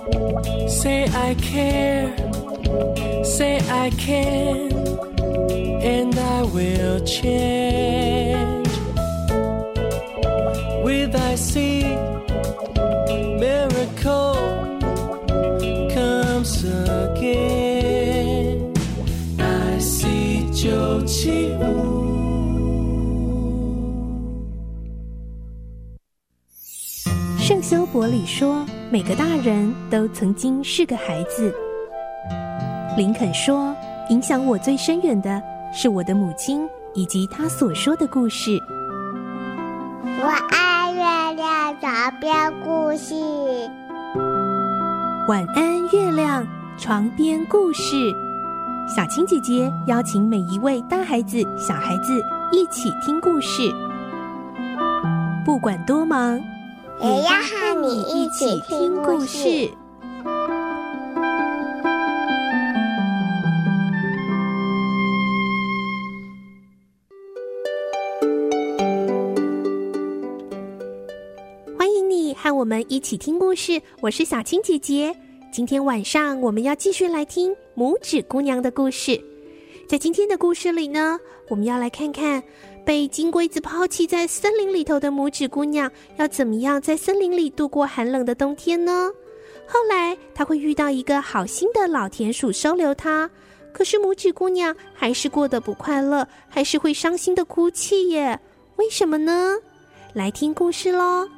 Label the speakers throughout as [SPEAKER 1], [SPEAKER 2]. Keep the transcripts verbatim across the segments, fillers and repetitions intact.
[SPEAKER 1] Say I care, say I can, and I will change. With I see miracle comes again. I see 九七五。
[SPEAKER 2] 圣修伯里说，每个大人都曾经是个孩子。林肯说，影响我最深远的是我的母亲以及她所说的故事。
[SPEAKER 3] 我爱月亮床边故事。
[SPEAKER 2] 晚安，月亮床边故事。小青姐姐邀请每一位大孩子、小孩子一起听故事，不管多忙，
[SPEAKER 3] 也要和你一起听故事。
[SPEAKER 2] 欢迎你和我们一起听故事，我是小青姐姐。今天晚上我们要继续来听拇指姑娘的故事。在今天的故事里呢，我们要来看看被金龟子抛弃在森林里头的拇指姑娘要怎么样在森林里度过寒冷的冬天呢？后来她会遇到一个好心的老田鼠收留她，可是拇指姑娘还是过得不快乐，还是会伤心的哭泣耶。为什么呢？来听故事咯。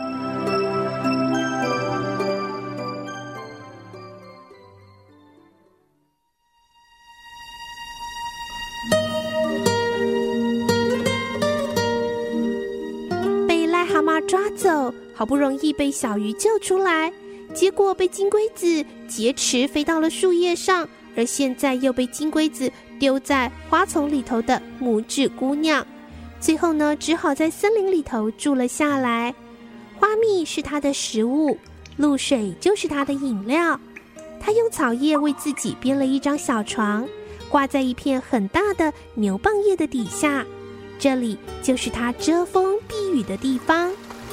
[SPEAKER 2] 抓走，好不容易被小鱼救出来，结果被金龟子劫持飞到了树叶上，而现在又被金龟子丢在花丛里头的拇指姑娘，最后呢，只好在森林里头住了下来。花蜜是她的食物，露水就是她的饮料。她用草叶为自己编了一张小床，挂在一片很大的牛蒡叶的底下，这里就是她遮风避雨的地方。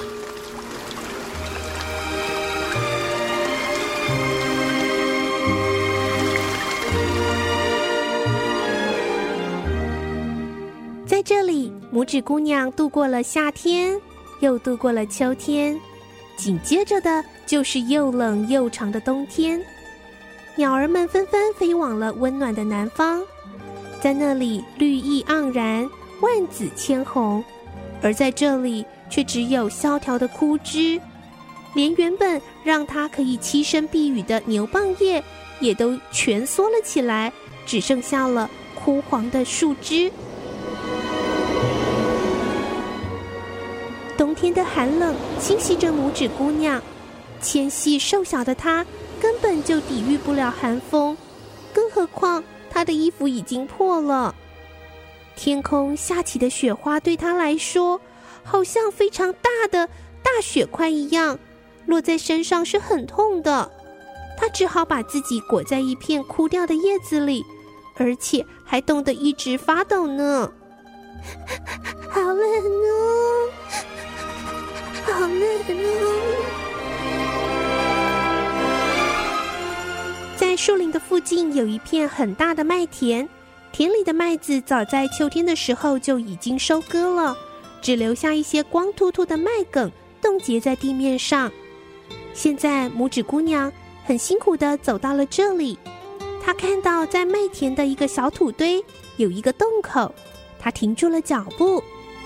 [SPEAKER 2] 在这里，拇指姑娘度过了夏天，又度过了秋天，紧接着的就是又冷又长的冬天。鸟儿们纷纷飞往了温暖的南方，在那里绿意盎然，万紫千红，而在这里却只有萧条的枯枝，连原本让它可以栖身避雨的牛蒡叶也都蜷缩了起来，只剩下了枯黄的树枝。冬天的寒冷侵袭着拇指姑娘，纤细瘦小的她根本就抵御不了寒风，更何况她的衣服已经破了。天空下起的雪花对她来说好像非常大的大雪块一样，落在身上是很痛的。她只好把自己裹在一片枯掉的叶子里，而且还冻得一直发抖呢。好冷哦，好冷哦。在树林的附近有一片很大的麦田，田里的麦子早在秋天的时候就已经收割了，只留下一些光秃秃的麦梗冻结在地面上。现在拇指姑娘很辛苦地走到了这里，她看到在麦田的一个小土堆有一个洞口，她停住了脚步。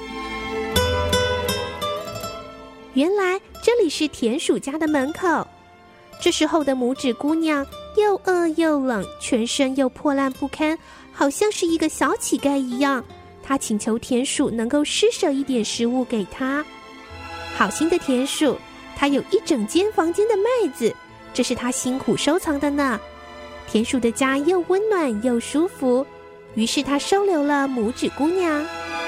[SPEAKER 2] 原来这里是田鼠家的门口。这时候的拇指姑娘又饿又冷，全身又破烂不堪，好像是一个小乞丐一样。她请求田鼠能够施舍一点食物给她。好心的田鼠，她有一整间房间的麦子，这是她辛苦收藏的呢。田鼠的家又温暖又舒服，于是她收留了拇指姑娘。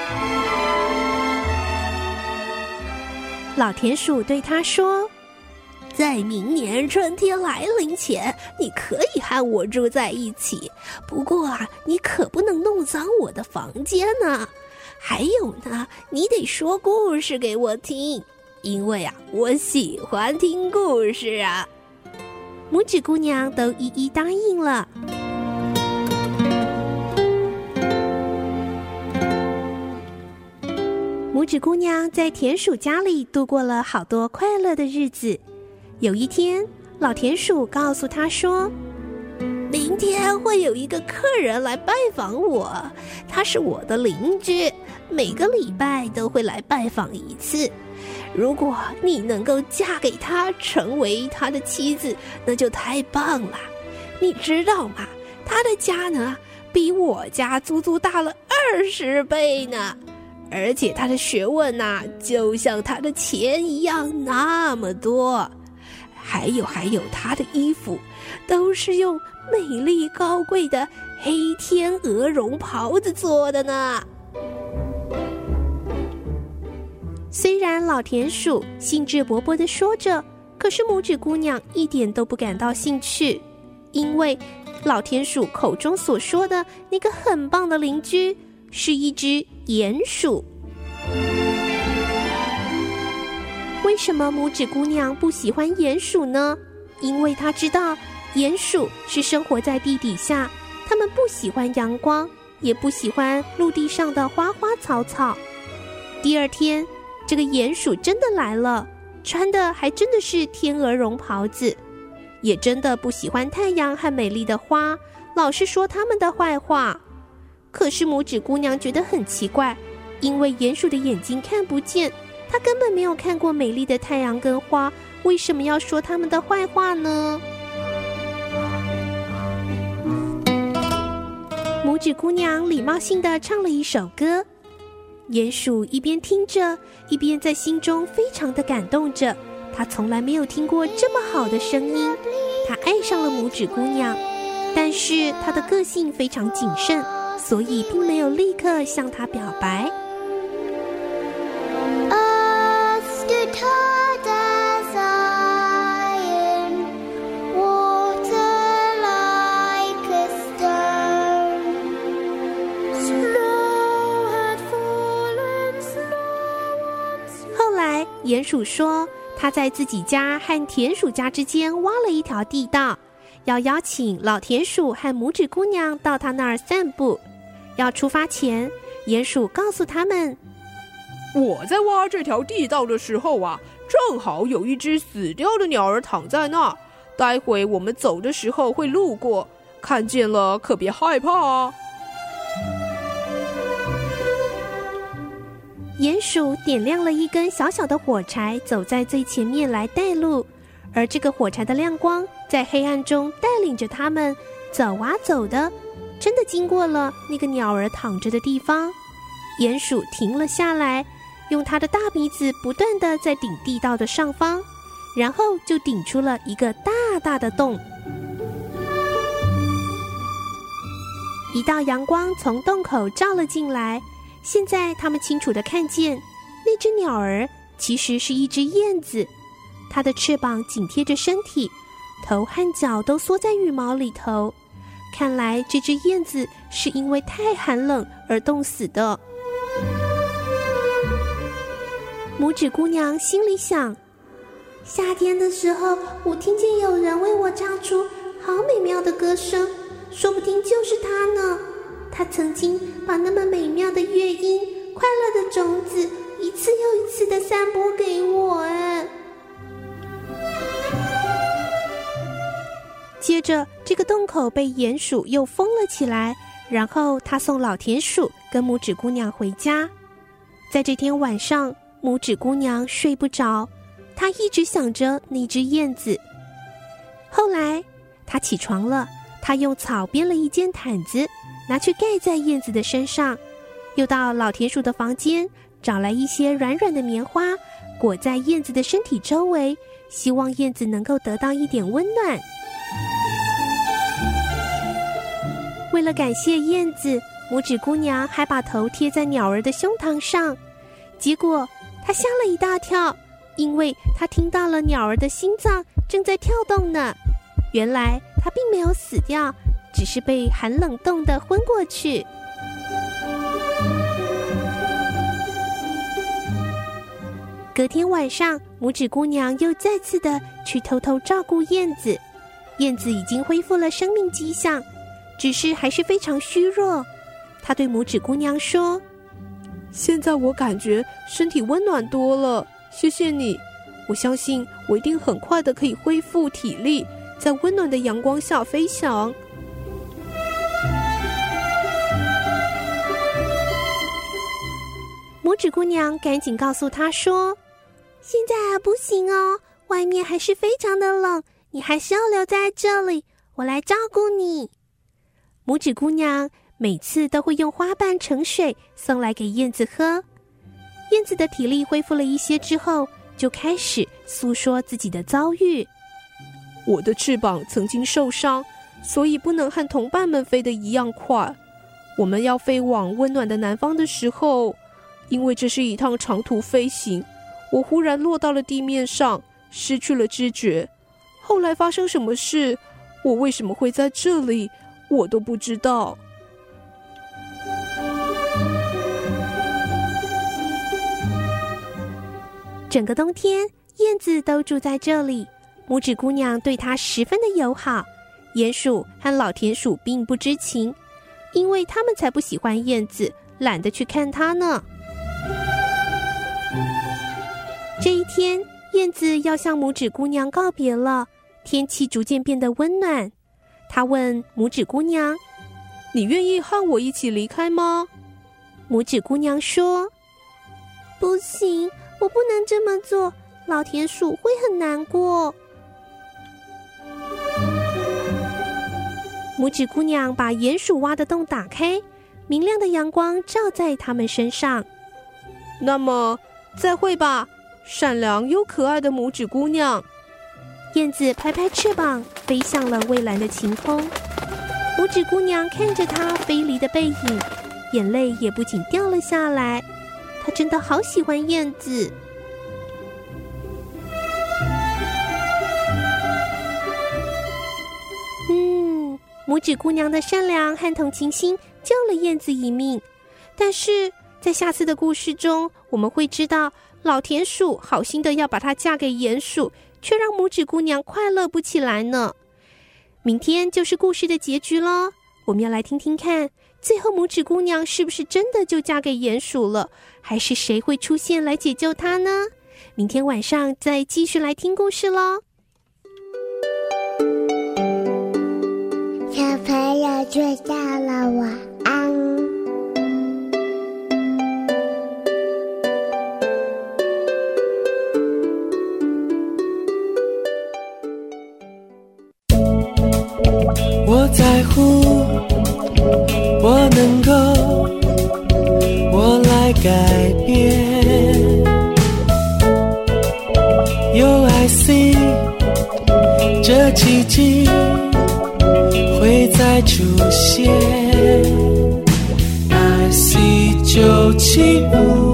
[SPEAKER 2] 老田鼠对她说，在明年春天来临前，你可以和我住在一起，不过啊，你可不能弄脏我的房间呢。还有呢，你得说故事给我听，因为啊，我喜欢听故事啊。 拇指姑娘都一一答应了。拇指姑娘在田鼠家里度过了好多快乐的日子。有一天，老田鼠告诉她说，明天会有一个客人来拜访我，他是我的邻居，每个礼拜都会来拜访一次。如果你能够嫁给他，成为他的妻子，那就太棒了。你知道吗？他的家呢，比我家足足大了二十倍呢。而且他的学问啊，就像他的钱一样那么多。还有还有，他的衣服都是用美丽高贵的黑天鹅绒袍子做的呢。虽然老田鼠兴致勃勃地说着，可是拇指姑娘一点都不感到兴趣，因为老田鼠口中所说的那个很棒的邻居是一只鼹鼠。为什么拇指姑娘不喜欢鼹鼠呢？因为她知道鼹鼠是生活在地底下，它们不喜欢阳光，也不喜欢陆地上的花花草草。第二天，这个鼹鼠真的来了，穿的还真的是天鹅绒袍子，也真的不喜欢太阳和美丽的花，老是说他们的坏话。可是拇指姑娘觉得很奇怪，因为鼹鼠的眼睛看不见，它根本没有看过美丽的太阳跟花，为什么要说他们的坏话呢？拇指姑娘礼貌性地唱了一首歌，鼹鼠一边听着，一边在心中非常的感动着。他从来没有听过这么好的声音，他爱上了拇指姑娘，但是他的个性非常谨慎，所以并没有立刻向她表白。鼹鼠说，他在自己家和田鼠家之间挖了一条地道，要邀请老田鼠和拇指姑娘到他那儿散步。要出发前，鼹鼠告诉他们，
[SPEAKER 4] 我在挖这条地道的时候啊，正好有一只死掉的鸟儿躺在那，待会我们走的时候会路过，看见了可别害怕啊。
[SPEAKER 2] 鼹鼠点亮了一根小小的火柴，走在最前面来带路，而这个火柴的亮光在黑暗中带领着他们走啊走的，真的经过了那个鸟儿躺着的地方。鼹鼠停了下来，用它的大鼻子不断地在顶地道的上方，然后就顶出了一个大大的洞。一道阳光从洞口照了进来，现在他们清楚地看见，那只鸟儿其实是一只燕子，它的翅膀紧贴着身体，头和脚都缩在羽毛里头。看来这只燕子是因为太寒冷而冻死的。拇指姑娘心里想，夏天的时候，我听见有人为我唱出好美妙的歌声，说不定就是他呢。他曾经把那么美妙的乐音、快乐的种子一次又一次地散播给我。哎，接着这个洞口被鼹鼠又封了起来，然后他送老田鼠跟拇指姑娘回家。在这天晚上，拇指姑娘睡不着，她一直想着那只燕子。后来她起床了，她用草编了一件毯子，拿去盖在燕子的身上，又到老田鼠的房间找来一些软软的棉花，裹在燕子的身体周围，希望燕子能够得到一点温暖。为了感谢燕子，拇指姑娘还把头贴在鸟儿的胸膛上，结果她吓了一大跳，因为她听到了鸟儿的心脏正在跳动呢。原来她并没有死掉，只是被寒冷冻得昏过去。隔天晚上，拇指姑娘又再次的去偷偷照顾燕子。 燕子已经恢复了生命迹象，只是还是非常虚弱。她对拇指姑娘说：
[SPEAKER 4] 现在我感觉身体温暖多了，谢谢你。我相信我一定很快的可以恢复体力，在温暖的阳光下飞翔。
[SPEAKER 2] 拇指姑娘赶紧告诉她说：现在还不行哦，外面还是非常的冷，你还是要留在这里，我来照顾你。拇指姑娘每次都会用花瓣盛水送来给燕子喝。燕子的体力恢复了一些之后，就开始诉说自己的遭遇。
[SPEAKER 4] 我的翅膀曾经受伤，所以不能和同伴们飞得一样快。我们要飞往温暖的南方的时候，因为这是一趟长途飞行，我忽然落到了地面上，失去了知觉。后来发生什么事，我为什么会在这里，我都不知道。
[SPEAKER 2] 整个冬天，燕子都住在这里，拇指姑娘对她十分的友好。鼹鼠和老田鼠并不知情，因为他们才不喜欢燕子，懒得去看她呢。这一天，燕子要向拇指姑娘告别了，天气逐渐变得温暖。她问拇指姑娘：
[SPEAKER 4] 你愿意和我一起离开吗？
[SPEAKER 2] 拇指姑娘说：不行，我不能这么做，老田鼠会很难过。拇指姑娘把鼹鼠挖的洞打开，明亮的阳光照在他们身上。
[SPEAKER 4] 那么，再会吧，善良又可爱的拇指姑娘。
[SPEAKER 2] 燕子拍拍翅膀，飞向了蔚蓝的晴空。拇指姑娘看着它飞离的背影，眼泪也不禁掉了下来。她真的好喜欢燕子。嗯，拇指姑娘的善良和同情心救了燕子一命。但是在下次的故事中，我们会知道老田鼠好心的要把她嫁给鼹鼠，却让拇指姑娘快乐不起来呢。明天就是故事的结局咯，我们要来听听看，最后拇指姑娘是不是真的就嫁给鼹鼠了，还是谁会出现来解救她呢？明天晚上再继续来听故事咯。
[SPEAKER 3] 小朋友睡觉了，晚安。
[SPEAKER 1] 我在乎，我能够，我来改变。有 I see， 这奇迹会再出现。I see 九七五。